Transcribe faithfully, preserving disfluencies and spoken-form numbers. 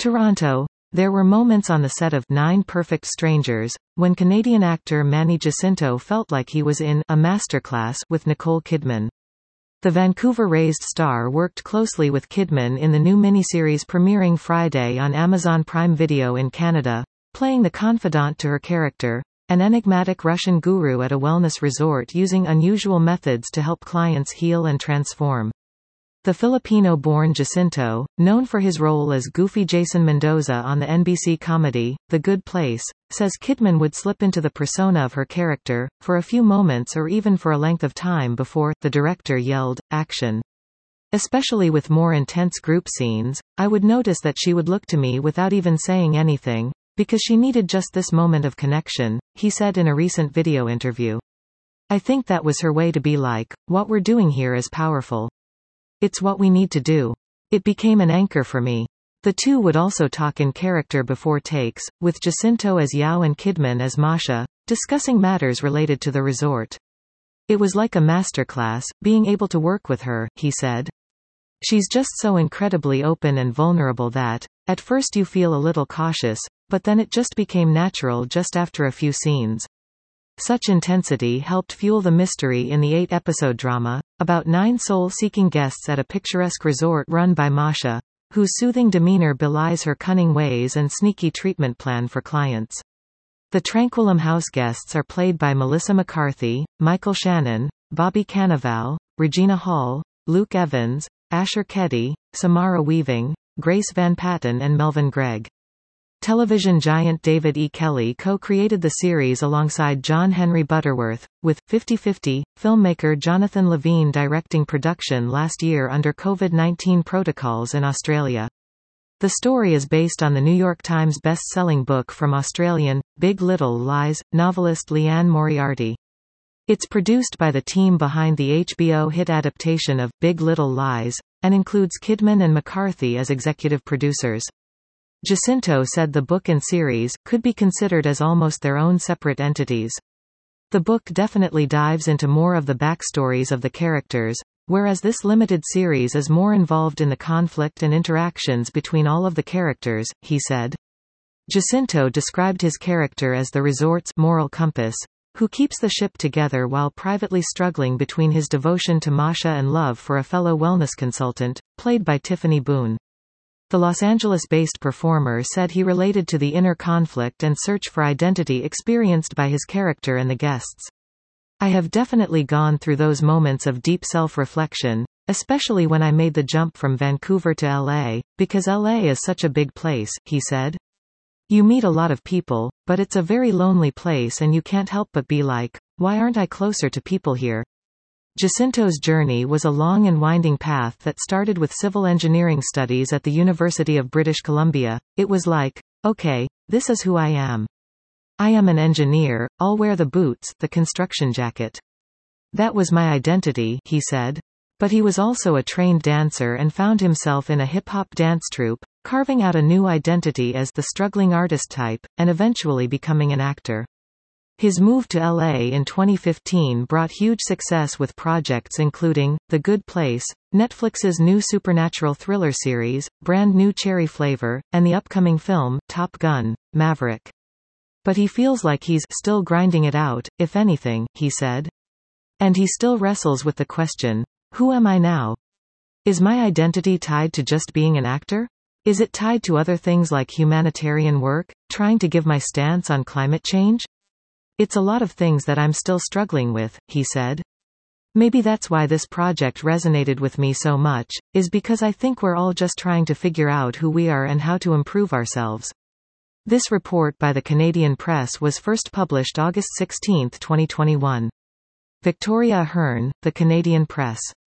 Toronto. There were moments on the set of Nine Perfect Strangers, when Canadian actor Manny Jacinto felt like he was in a masterclass with Nicole Kidman. The Vancouver-raised star worked closely with Kidman in the new miniseries premiering Friday on Amazon Prime Video in Canada, playing the confidant to her character, an enigmatic Russian guru at a wellness resort using unusual methods to help clients heal and transform. The Filipino-born Jacinto, known for his role as goofy Jason Mendoza on the N B C comedy, The Good Place, says Kidman would slip into the persona of her character, for a few moments or even for a length of time before, the director yelled, "Action." Especially with more intense group scenes, I would notice that she would look to me without even saying anything, because she needed just this moment of connection, he said in a recent video interview. I think that was her way to be like, what we're doing here is powerful. It's what we need to do. It became an anchor for me. The two would also talk in character before takes, with Jacinto as Yao and Kidman as Masha, discussing matters related to the resort. It was like a masterclass, being able to work with her, he said. She's just so incredibly open and vulnerable that, at first you feel a little cautious, but then it just became natural just after a few scenes. Such intensity helped fuel the mystery in the eight-episode drama, about nine soul-seeking guests at a picturesque resort run by Masha, whose soothing demeanor belies her cunning ways and sneaky treatment plan for clients. The Tranquillum House guests are played by Melissa McCarthy, Michael Shannon, Bobby Cannavale, Regina Hall, Luke Evans, Asher Keddy, Samara Weaving, Grace Van Patten and Melvin Gregg. Television giant David E. Kelley co-created the series alongside John Henry Butterworth, with fifty-fifty filmmaker Jonathan Levine directing production last year under COVID nineteen protocols in Australia. The story is based on the New York Times best-selling book from Australian, Big Little Lies, novelist Leanne Moriarty. It's produced by the team behind the H B O hit adaptation of Big Little Lies, and includes Kidman and McCarthy as executive producers. Jacinto said the book and series could be considered as almost their own separate entities. The book definitely dives into more of the backstories of the characters, whereas this limited series is more involved in the conflict and interactions between all of the characters, he said. Jacinto described his character as the resort's moral compass, who keeps the ship together while privately struggling between his devotion to Masha and love for a fellow wellness consultant, played by Tiffany Boone. The Los Angeles-based performer said he related to the inner conflict and search for identity experienced by his character and the guests. I have definitely gone through those moments of deep self-reflection, especially when I made the jump from Vancouver to L A, because L A is such a big place, he said. You meet a lot of people, but it's a very lonely place and you can't help but be like, why aren't I closer to people here? Jacinto's journey was a long and winding path that started with civil engineering studies at the University of British Columbia. It was like, okay, this is who I am. I am an engineer, I'll wear the boots, the construction jacket. That was my identity, he said. But he was also a trained dancer and found himself in a hip-hop dance troupe, carving out a new identity as the struggling artist type, and eventually becoming an actor. His move to L A in twenty fifteen brought huge success with projects including The Good Place, Netflix's new supernatural thriller series, Brand New Cherry Flavor, and the upcoming film, Top Gun: Maverick. But he feels like he's still grinding it out, if anything, he said. And he still wrestles with the question, who am I now? Is my identity tied to just being an actor? Is it tied to other things like humanitarian work, trying to give my stance on climate change? It's a lot of things that I'm still struggling with, he said. Maybe that's why this project resonated with me so much, is because I think we're all just trying to figure out who we are and how to improve ourselves. This report by the Canadian Press was first published August sixteenth, twenty twenty-one. Victoria Ahern, The Canadian Press.